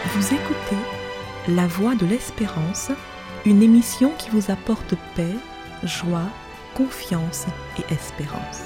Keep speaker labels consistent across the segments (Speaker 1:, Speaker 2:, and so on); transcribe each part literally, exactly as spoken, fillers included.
Speaker 1: Vous écoutez La Voix de l'Espérance, une émission qui vous apporte paix, joie, confiance et espérance.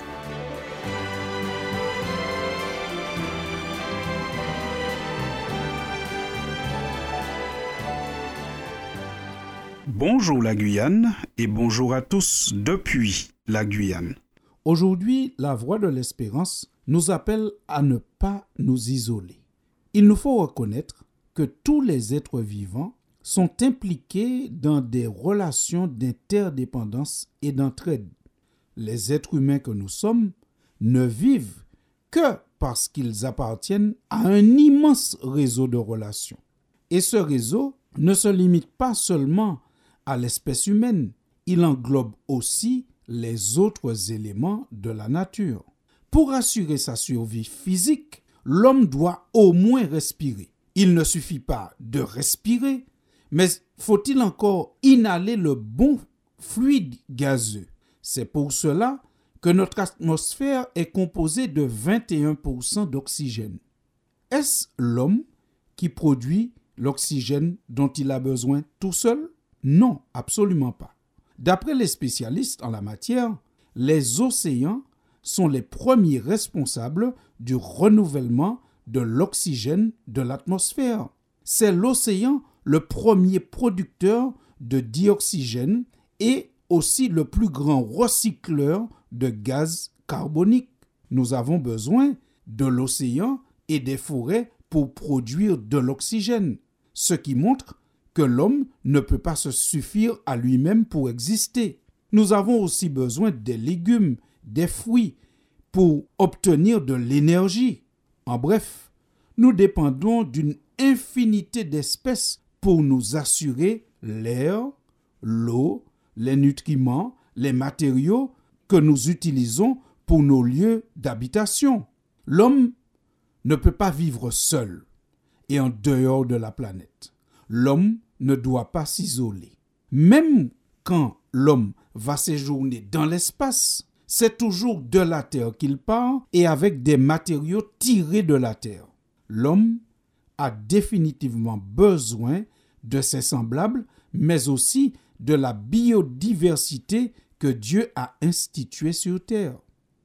Speaker 2: Bonjour la Guyane et bonjour à tous depuis la Guyane.
Speaker 3: Aujourd'hui, la Voix de l'Espérance nous appelle à ne pas nous isoler. Il nous faut reconnaître que tous les êtres vivants sont impliqués dans des relations d'interdépendance et d'entraide. Les êtres humains que nous sommes ne vivent que parce qu'ils appartiennent à un immense réseau de relations. Et ce réseau ne se limite pas seulement à l'espèce humaine, il englobe aussi les autres éléments de la nature. Pour assurer sa survie physique, l'homme doit au moins respirer. Il ne suffit pas de respirer, mais faut-il encore inhaler le bon fluide gazeux. C'est pour cela que notre atmosphère est composée de vingt et un pour cent d'oxygène. Est-ce l'homme qui produit l'oxygène dont il a besoin tout seul? Non, absolument pas. D'après les spécialistes en la matière, les océans sont les premiers responsables du renouvellement de l'oxygène de l'atmosphère. C'est l'océan le premier producteur de dioxygène et aussi le plus grand recycleur de gaz carbonique. Nous avons besoin de l'océan et des forêts pour produire de l'oxygène, ce qui montre que l'homme ne peut pas se suffire à lui-même pour exister. Nous avons aussi besoin des légumes, des fruits, pour obtenir de l'énergie. En bref, nous dépendons d'une infinité d'espèces pour nous assurer l'air, l'eau, les nutriments, les matériaux que nous utilisons pour nos lieux d'habitation. L'homme ne peut pas vivre seul et en dehors de la planète. L'homme ne doit pas s'isoler. Même quand l'homme va séjourner dans l'espace, c'est toujours de la terre qu'il part et avec des matériaux tirés de la terre. L'homme a définitivement besoin de ses semblables, mais aussi de la biodiversité que Dieu a instituée sur terre.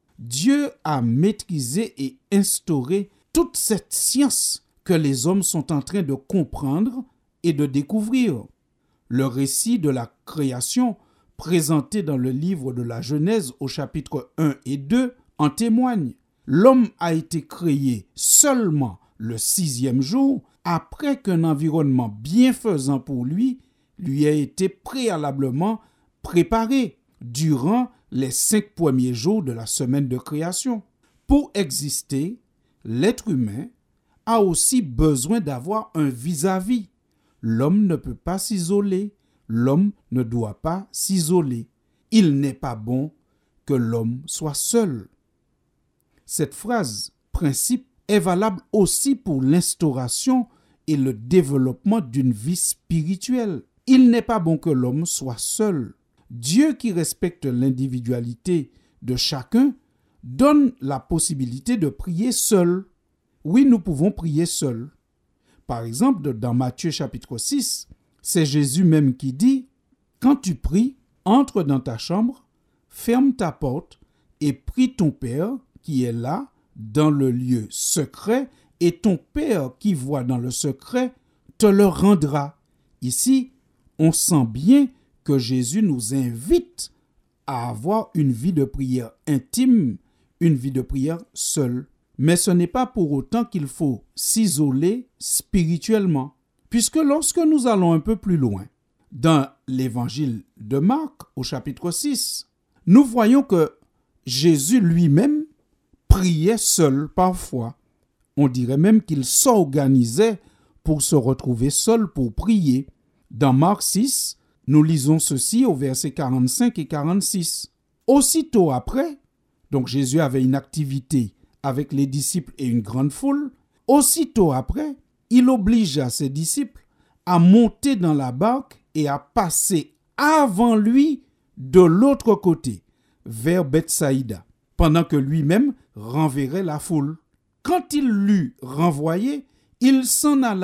Speaker 3: Dieu a maîtrisé et instauré toute cette science que les hommes sont en train de comprendre et de découvrir. Le récit de la création présenté dans le livre de la Genèse au chapitre un et deux en témoigne. L'homme a été créé seulement le sixième jour après qu'un environnement bienfaisant pour lui lui ait été préalablement préparé durant les cinq premiers jours de la semaine de création. Pour exister, l'être humain a aussi besoin d'avoir un vis-à-vis. L'homme ne peut pas s'isoler. L'homme ne doit pas s'isoler. Il n'est pas bon que l'homme soit seul. Cette phrase, principe, est valable aussi pour l'instauration et le développement d'une vie spirituelle. Il n'est pas bon que l'homme soit seul. Dieu, qui respecte l'individualité de chacun, donne la possibilité de prier seul. Oui, nous pouvons prier seul. Par exemple, dans Matthieu chapitre six, c'est Jésus même qui dit « Quand tu pries, entre dans ta chambre, ferme ta porte et prie ton Père qui est là, dans le lieu secret, et ton Père qui voit dans le secret te le rendra. » Ici, on sent bien que Jésus nous invite à avoir une vie de prière intime, une vie de prière seule. Mais ce n'est pas pour autant qu'il faut s'isoler spirituellement. Puisque lorsque nous allons un peu plus loin, dans l'évangile de Marc, au chapitre six, nous voyons que Jésus lui-même priait seul parfois. On dirait même qu'il s'organisait pour se retrouver seul pour prier. Dans Marc six, nous lisons ceci au verset quarante-cinq et quarante-six. Aussitôt après, donc Jésus avait une activité avec les disciples et une grande foule, aussitôt après, il obligea ses disciples à monter dans la barque et à passer avant lui de l'autre côté, vers Bethsaïda, pendant que lui-même renverrait la foule. Quand il l'eut renvoyé, il s'en alla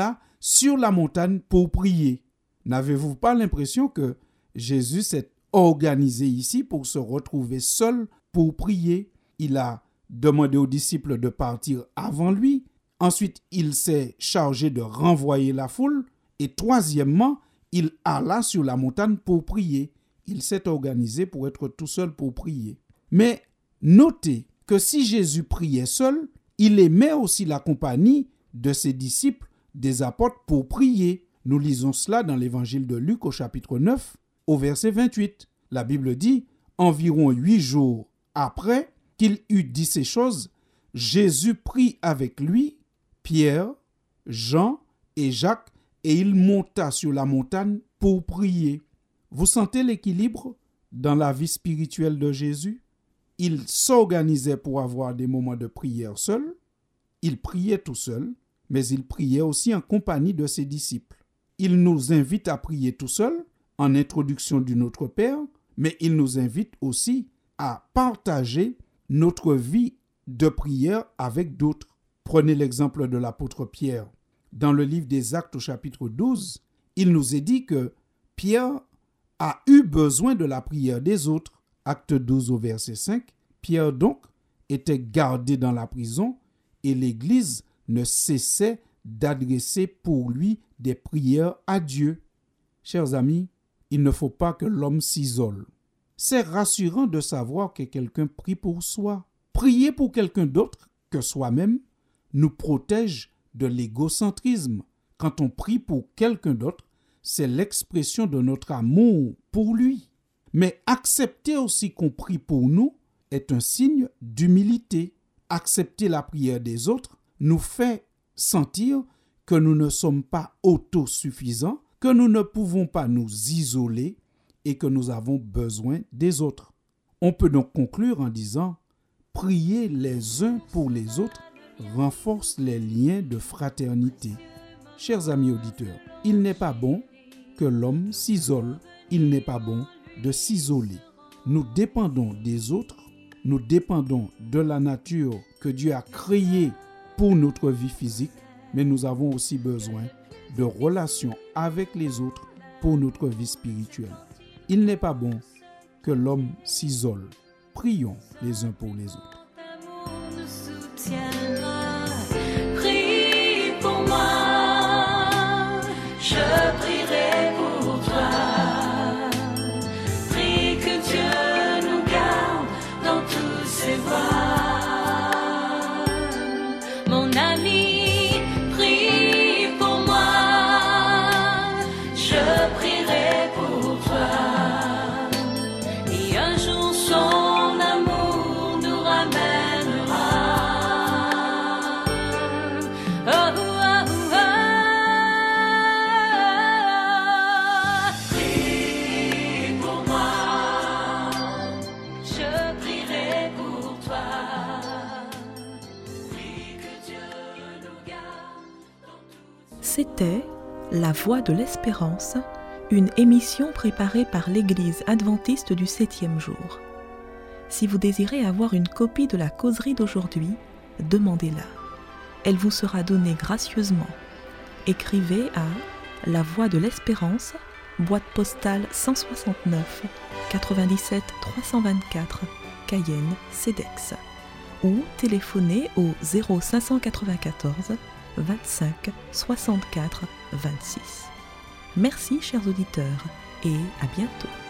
Speaker 3: sur la montagne pour prier. N'avez-vous pas l'impression que Jésus s'est organisé ici pour se retrouver seul pour prier? Il a demandé aux disciples de partir avant lui. Ensuite, il s'est chargé de renvoyer la foule. Et troisièmement, il alla sur la montagne pour prier. Il s'est organisé pour être tout seul pour prier. Mais notez que si Jésus priait seul, il aimait aussi la compagnie de ses disciples, des apôtres, pour prier. Nous lisons cela dans l'évangile de Luc au chapitre neuf, au verset vingt-huit. La Bible dit, environ huit jours après qu'il eut dit ces choses, Jésus prit avec lui Pierre, Jean et Jacques, et il monta sur la montagne pour prier. Vous sentez l'équilibre dans la vie spirituelle de Jésus? Il s'organisait pour avoir des moments de prière seul. Il priait tout seul, mais il priait aussi en compagnie de ses disciples. Il nous invite à prier tout seul, en introduction du Notre Père, mais il nous invite aussi à partager notre vie de prière avec d'autres. Prenez l'exemple de l'apôtre Pierre. Dans le livre des Actes au chapitre douze, il nous est dit que Pierre a eu besoin de la prière des autres. Acte douze au verset cinq, Pierre donc était gardé dans la prison et l'Église ne cessait d'adresser pour lui des prières à Dieu. Chers amis, il ne faut pas que l'homme s'isole. C'est rassurant de savoir que quelqu'un prie pour soi. Prier pour quelqu'un d'autre que soi-même nous protège de l'égocentrisme. Quand on prie pour quelqu'un d'autre, c'est l'expression de notre amour pour lui. Mais accepter aussi qu'on prie pour nous est un signe d'humilité. Accepter la prière des autres nous fait sentir que nous ne sommes pas autosuffisants, que nous ne pouvons pas nous isoler et que nous avons besoin des autres. On peut donc conclure en disant « Prier les uns pour les autres renforce les liens de fraternité ». Chers amis auditeurs, il n'est pas bon que l'homme s'isole, il n'est pas bon de s'isoler. Nous dépendons des autres, nous dépendons de la nature que Dieu a créée pour notre vie physique, mais nous avons aussi besoin de relations avec les autres pour notre vie spirituelle. Il n'est pas bon que l'homme s'isole. Prions les uns pour les autres.
Speaker 4: Prie pour moi, je prierai pour toi. Prie que Dieu nous garde dans tous ses voies. Mon ami, prie pour moi, je prierai pour toi. Et un jour son amour nous ramènera. Oh, oh, oh, oh. Prie pour moi, je prierai pour toi. Prie que Dieu nous garde dans toutes.
Speaker 1: C'était La Voix de l'Espérance, une émission préparée par l'Église adventiste du septième jour. Si vous désirez avoir une copie de la causerie d'aujourd'hui, demandez-la. Elle vous sera donnée gracieusement. Écrivez à La Voix de l'Espérance, boîte postale cent soixante-neuf, quatre-vingt-dix-sept trois cent vingt-quatre, Cayenne, Cedex, ou téléphonez au zéro cinq cent quatre-vingt-quatorze vingt-cinq soixante-quatre vingt-six. Merci chers auditeurs et à bientôt.